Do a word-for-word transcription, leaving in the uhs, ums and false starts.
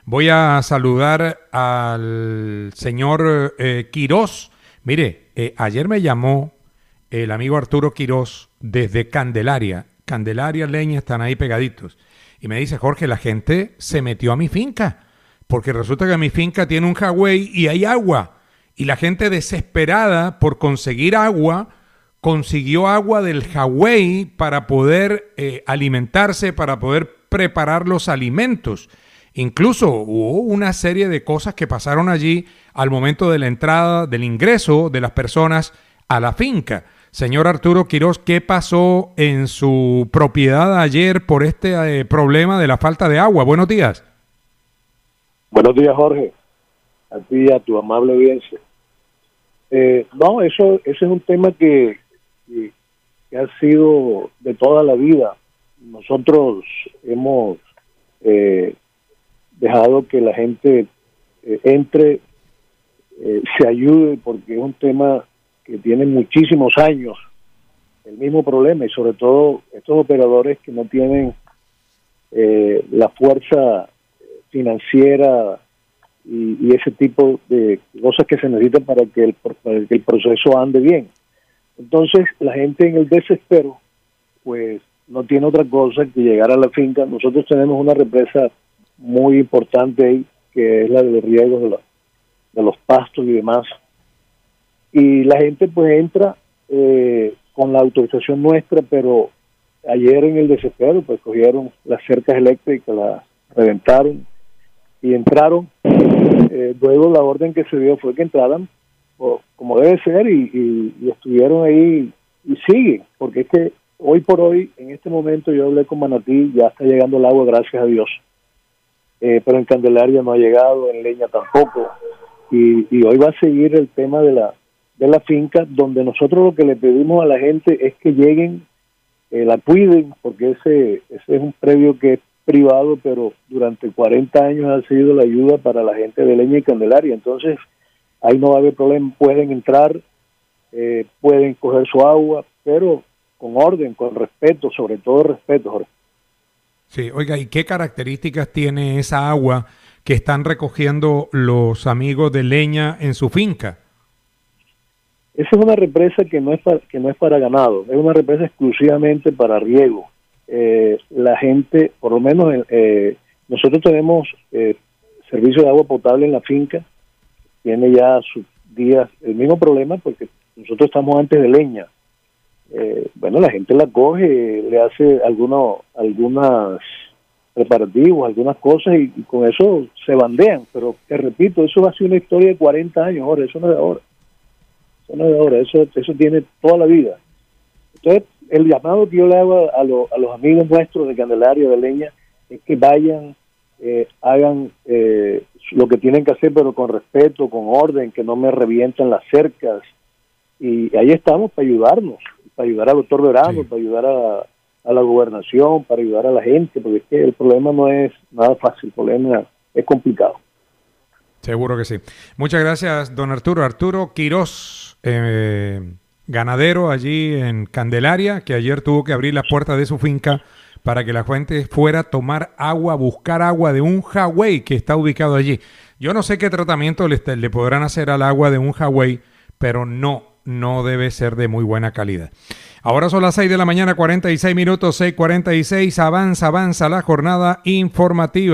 Voy a saludar al señor eh, Quirós. Mire, eh, ayer me llamó el amigo Arturo Quirós desde Candelaria. Candelaria, Leña, están ahí pegaditos. Y me dice, Jorge, la gente se metió a mi finca, porque resulta que mi finca tiene un jagüey y hay agua. Y la gente desesperada por conseguir agua, consiguió agua del jagüey para poder eh, alimentarse, para poder preparar los alimentos. Incluso hubo una serie de cosas que pasaron allí al momento de la entrada, del ingreso de las personas a la finca. Señor Arturo Quirós, ¿qué pasó en su propiedad ayer por este eh, problema de la falta de agua? Buenos días. Buenos días, Jorge. A ti y a tu amable audiencia. Eh, no, eso, ese es un tema que, que, que ha sido de toda la vida. Nosotros hemos eh, dejado que la gente eh, entre, eh, se ayude, porque es un tema que tiene muchísimos años, el mismo problema, y sobre todo estos operadores que no tienen eh, la fuerza financiera y, y ese tipo de cosas que se necesitan para que, el, para que el proceso ande bien. Entonces la gente en el desespero pues no tiene otra cosa que llegar a la finca. Nosotros tenemos una represa muy importante ahí, que es la de los riegos de, la, de los pastos y demás, y la gente pues entra eh, con la autorización nuestra, pero ayer en el desespero pues cogieron las cercas eléctricas, las reventaron y entraron. Eh, luego la orden que se dio fue que entraran o, como debe ser, y, y, y estuvieron ahí y siguen, porque es que hoy por hoy, en este momento yo hablé con Manatí, ya está llegando el agua, gracias a Dios, eh, pero en Candelaria no ha llegado, en Leña tampoco, y, y hoy va a seguir el tema de la de la finca, donde nosotros lo que le pedimos a la gente es que lleguen, eh, la cuiden, porque ese, ese es un predio que es privado, pero durante cuarenta años ha sido la ayuda para la gente de Leña y Candelaria. Entonces ahí no va a haber problema, pueden entrar, eh, pueden coger su agua, pero con orden, con respeto, sobre todo respeto, Jorge. Sí, oiga, ¿y qué características tiene esa agua que están recogiendo los amigos de Leña en su finca? Esa es una represa que no es para, que no es para ganado, es una represa exclusivamente para riego. Eh, la gente, por lo menos eh, nosotros tenemos eh, servicio de agua potable en la finca, tiene ya sus días el mismo problema, porque nosotros estamos antes de Leña. Eh, bueno, la gente la coge, le hace algunos algunas preparativos, algunas cosas, y, y con eso se bandean, pero te repito, eso va a ser una historia de cuarenta años, ahora, eso no es de ahora. Eso no es de ahora, eso, eso tiene toda la vida. Entonces, el llamado que yo le hago a, lo, a los amigos nuestros de Candelaria, de Leña, es que vayan, eh, hagan eh, lo que tienen que hacer, pero con respeto, con orden, que no me revienten las cercas. Y ahí estamos para ayudarnos, para ayudar al doctor Verano, sí, para ayudar a, a la gobernación, para ayudar a la gente, porque es que el problema no es nada fácil, el problema es complicado. Seguro que sí. Muchas gracias, don Arturo. Arturo Quirós, eh, ganadero allí en Candelaria, que ayer tuvo que abrir la puerta de su finca para que la gente fuera a tomar agua, buscar agua de un jagüey que está ubicado allí. Yo no sé qué tratamiento le, le podrán hacer al agua de un jagüey, pero no, no debe ser de muy buena calidad. Ahora son las seis de la mañana, cuarenta y seis minutos, seis cuarenta y seis, avanza, avanza la jornada informativa.